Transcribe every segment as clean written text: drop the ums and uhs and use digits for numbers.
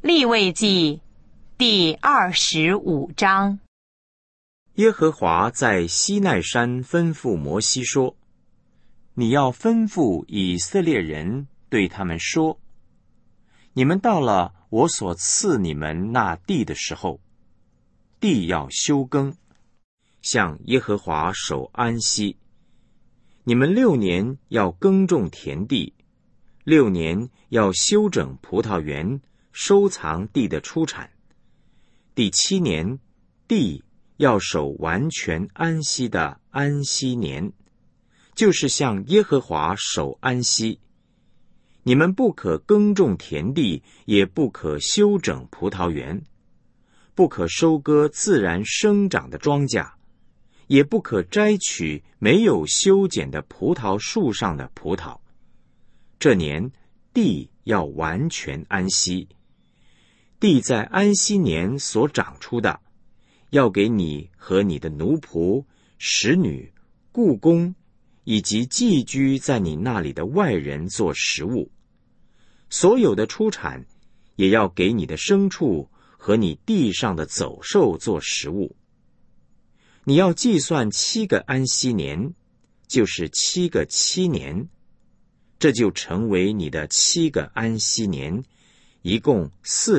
利未记第25章。 耶和华在西奈山吩咐摩西说：你要吩咐以色列人，对他们说，你们到了我所赐你们那地的时候，地要休耕，向耶和华守安息。你们6年要耕种田地，6年要修整葡萄园，收藏地的出产。第7年，地要守完全安息的安息年，就是向耶和华守安息。你们不可耕种田地，也不可修整葡萄园，不可收割自然生长的庄稼，也不可摘取没有修剪的葡萄树上的葡萄。这年地要完全安息。地在安息年所长出的，要给你和你的奴仆、使女、雇工以及寄居在你那里的外人做食物。所有的出产也要给你的牲畜和你地上的走兽做食物。你要计算7个安息年，就是7个7年，这就成为你的7个安息年，一共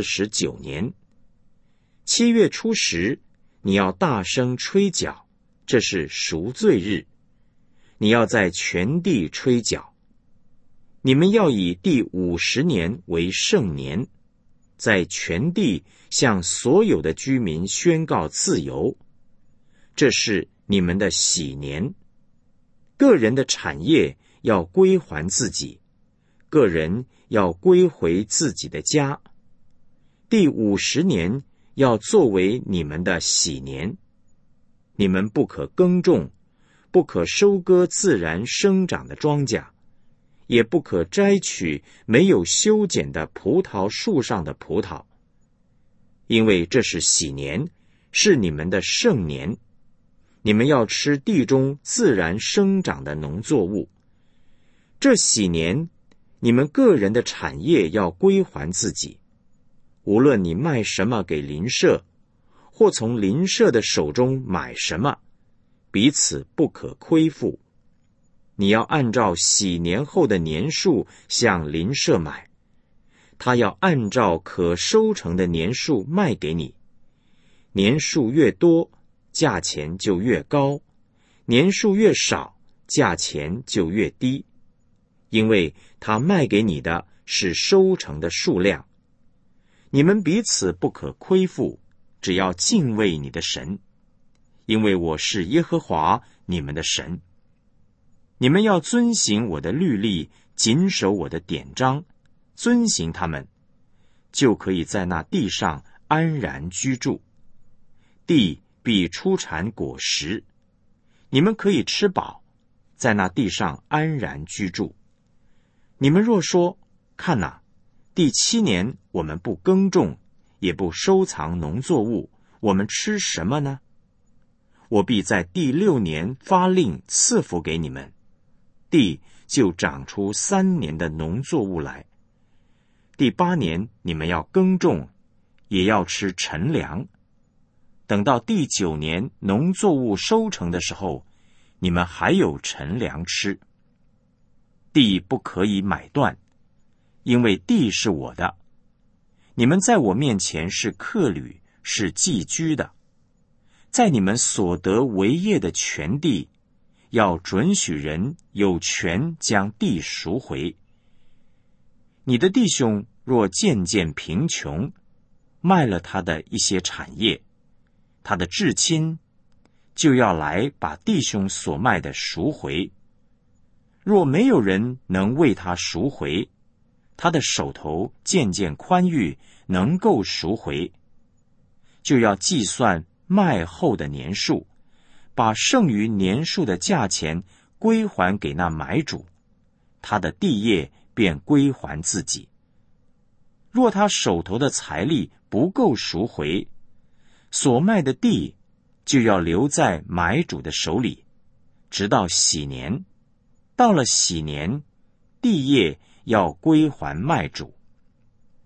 49年。7月初10，你要大声吹角，这是赎罪日，你要在全地吹角。你们要以第50年为圣年，在全地向所有的居民宣告自由，这是你们的喜年。个人的产业要归还自己，个人要归回自己的家。第50年要作为你们的喜年。你们不可耕种，不可收割自然生长的庄稼，也不可摘取没有修剪的葡萄树上的葡萄，因为这是喜年，是你们的圣年。你们要吃地中自然生长的农作物。这喜年，你们个人的产业要归还自己，无论你卖什么给邻舍，或从邻舍的手中买什么，彼此不可亏负。你要按照喜年后的年数向邻舍买，他要按照可收成的年数卖给你。年数越多，价钱就越高，年数越少，价钱就越低，因为他卖给你的是收成的数量。你们彼此不可亏负，只要敬畏你的神，因为我是耶和华你们的神。你们要遵行我的律例，谨守我的典章，遵行他们，就可以在那地上安然居住。地必出产果实，你们可以吃饱，在那地上安然居住。你们若说，看哪，第7年我们不耕种，也不收藏农作物，我们吃什么呢？我必在第6年发令赐福给你们，地就长出3年的农作物来。第8年你们要耕种，也要吃陈粮。等到第9年农作物收成的时候，你们还有陈粮吃。地不可以买断，因为地是我的。你们在我面前是客旅，是寄居的。在你们所得为业的全地，要准许人有权将地赎回。你的弟兄若渐渐贫穷，卖了他的一些产业，他的至亲就要来把弟兄所卖的赎回。若没有人能为他赎回，他的手头渐渐宽裕，能够赎回，就要计算卖后的年数，把剩余年数的价钱归还给那买主，他的地业便归还自己。若他手头的财力不够赎回，所卖的地就要留在买主的手里，直到喜年。到了喜年，地业要归还卖主。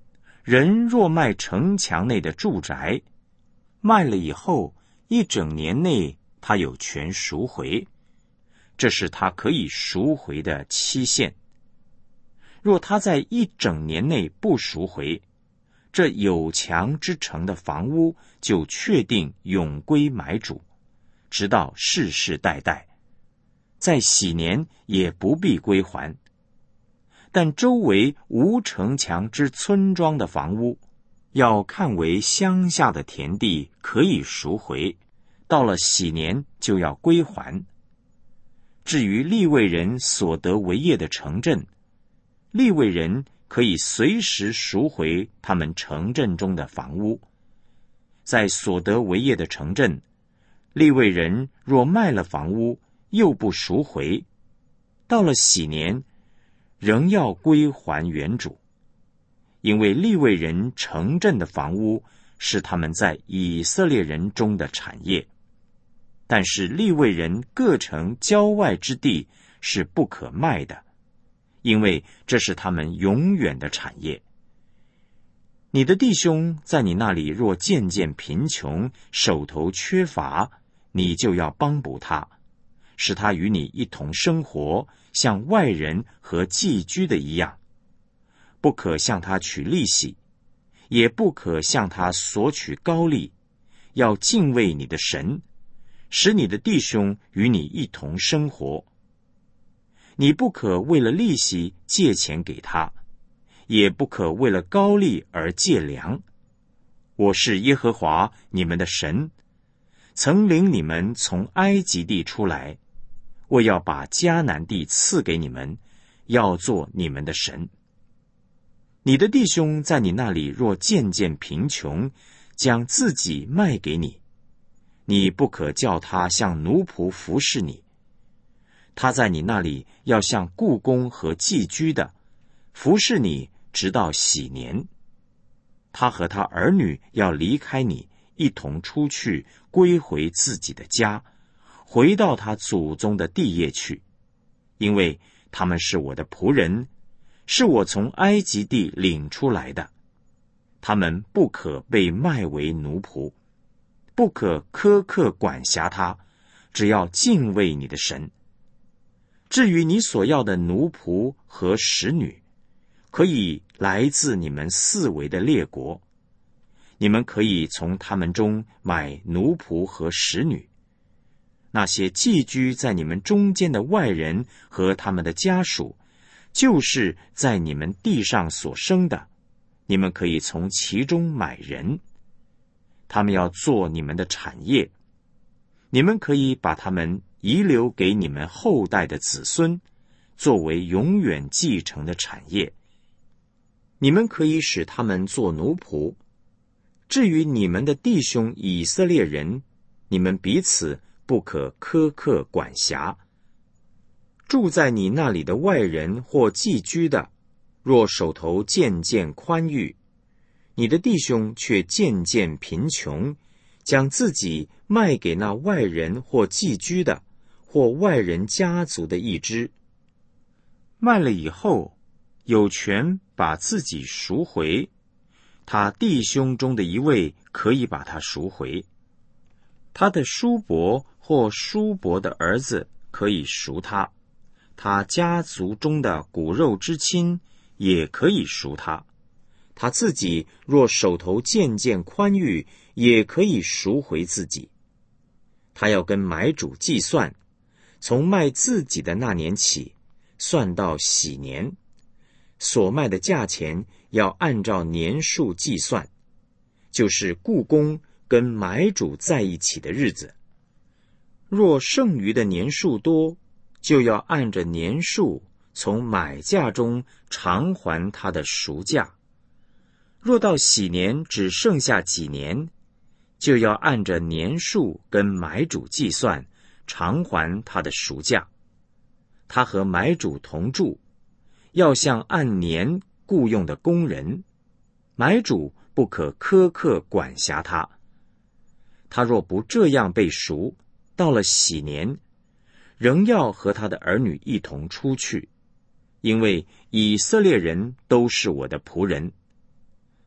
人若卖城墙内的住宅，卖了以后1整年内他有权赎回，这是他可以赎回的期限。若他在1整年内不赎回，这有墙之城的房屋就确定永归买主，直到世世代代，在禧年也不必归还。但周围无城墙之村庄的房屋，要看为乡下的田地，可以赎回，到了禧年就要归还。至于利未人所得为业的城镇，利未人可以随时赎回他们城镇中的房屋。在所得为业的城镇，利未人若卖了房屋，又不赎回，到了禧年，仍要归还原主，因为利未人城镇的房屋是他们在以色列人中的产业，但是利未人各城郊外之地是不可卖的，因为这是他们永远的产业。你的弟兄在你那里若渐渐贫穷，手头缺乏，你就要帮补他，使他与你一同生活，像外人和寄居的一样。不可向他取利息，也不可向他索取高利，要敬畏你的神，使你的弟兄与你一同生活。你不可为了利息借钱给他，也不可为了高利而借粮。我是耶和华你们的神，曾领你们从埃及地出来，我要把迦南地赐给你们，要做你们的神。你的弟兄在你那里若渐渐贫穷，将自己卖给你，你不可叫他像奴仆服侍你。他在你那里要像雇工和寄居的，服侍你直到禧年。他和他儿女要离开你，一同出去，归回自己的家，回到他祖宗的地业去，因为他们是我的仆人，是我从埃及地领出来的。他们不可被卖为奴仆，不可苛刻管辖他，只要敬畏你的神。至于你所要的奴仆和使女，可以来自你们四围的列国，你们可以从他们中买奴仆和使女。那些寄居在你们中间的外人和他们的家属，就是在你们地上所生的，你们可以从其中买人，他们要做你们的产业，你们可以把他们遗留给你们后代的子孙，作为永远继承的产业。你们可以使他们做奴仆。至于你们的弟兄以色列人，你们彼此不可苛刻管辖。住在你那里的外人或寄居的，若手头渐渐宽裕，你的弟兄却渐渐贫穷，将自己卖给那外人或寄居的，或外人家族的一支，卖了以后，有权把自己赎回，他弟兄中的一位可以把他赎回，他的叔伯或叔伯的儿子可以赎他，他家族中的骨肉之亲也可以赎他，他自己若手头渐渐宽裕，也可以赎回自己。他要跟买主计算，从卖自己的那年起，算到禧年，所卖的价钱要按照年数计算，就是雇工跟买主在一起的日子。若剩余的年数多，就要按着年数从买价中偿还他的赎价。若到禧年只剩下几年，就要按着年数跟买主计算，偿还他的赎价。他和买主同住，要像按年雇用的工人，买主不可苛刻管辖他。他若不这样被赎，到了禧年，仍要和他的儿女一同出去，因为以色列人都是我的仆人。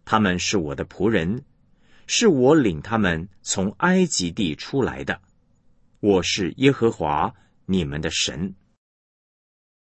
他们是我的仆人，是我领他们从埃及地出来的。我是耶和华你们的神。